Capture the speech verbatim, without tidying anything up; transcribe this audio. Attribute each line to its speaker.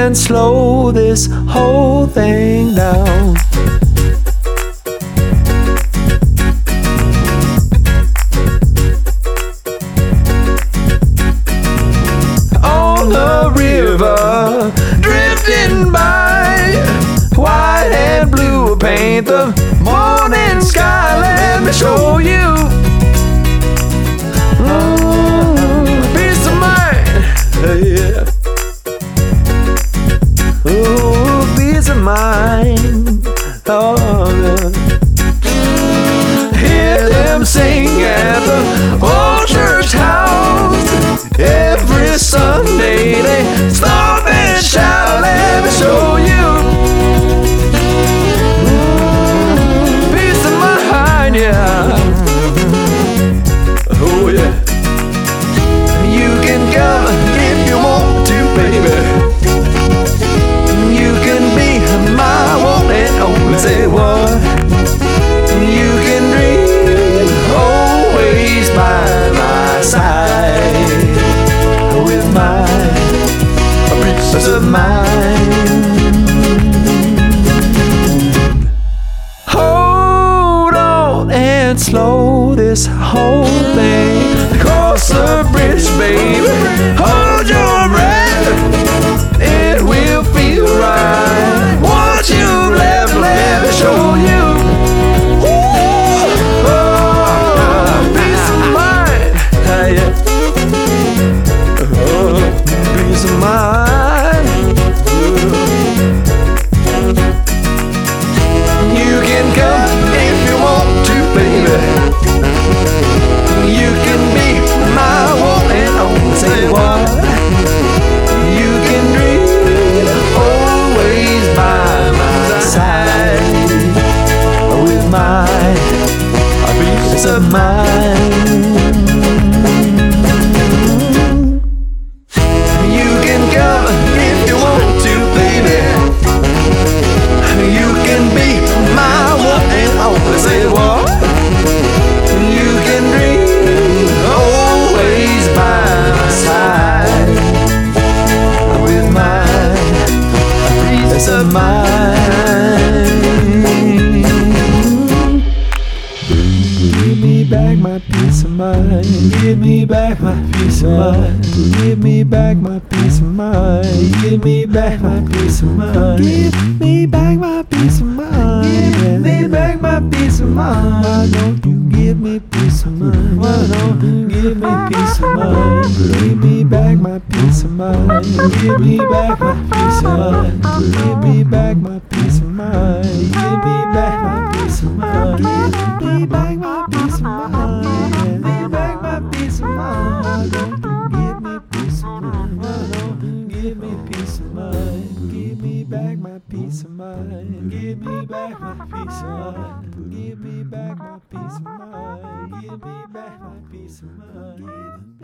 Speaker 1: and slow this whole thing down. On the river, drifting by, white and blue paint the morning sky. Let me show you mm, peace of mind, yeah. Oh, peace of mind, oh, yeah. Hear them sing at the old church house. Every Sunday they stop and shout. Let me show you mm, peace of mind, yeah. Oh yeah. You can come if you want to, baby. You can be my one and only. Say what? You can dream always by my side, with my peace of mind. Hold on and slow this whole thing. Cross the bridge, baby. Hold your breath. It will feel right. What you left, let me show you. Ooh, oh, peace of mind, yeah. Oh, peace of mind. You can come if you want to, baby. You can be my one and only. Say what? You can dream always by my side, with my peace of mind. You can come if you want to, baby. You can be my one and only. Say what? You can dream always by my side, with my peace of mind. Give me back my peace of mind. Give me back my peace of mind. Give me back my peace of mind. Give me back my peace of mind. Give me back my peace of mind. Give me back my peace of mind. Why don't you give me peace of mind? Why don't you give me peace of mind? Give me back my peace of mind. Give me back my peace of mind. Give me back my peace of mind. Give me back my peace of mind. Give me back my peace of mind. Give me back my peace of mind. Why don't you give me peace of mind? Why don't you give me peace of mind? Give me back my peace of mind. Give me back my peace of mind. Give me back my peace of mind. Give me back my peace of mind.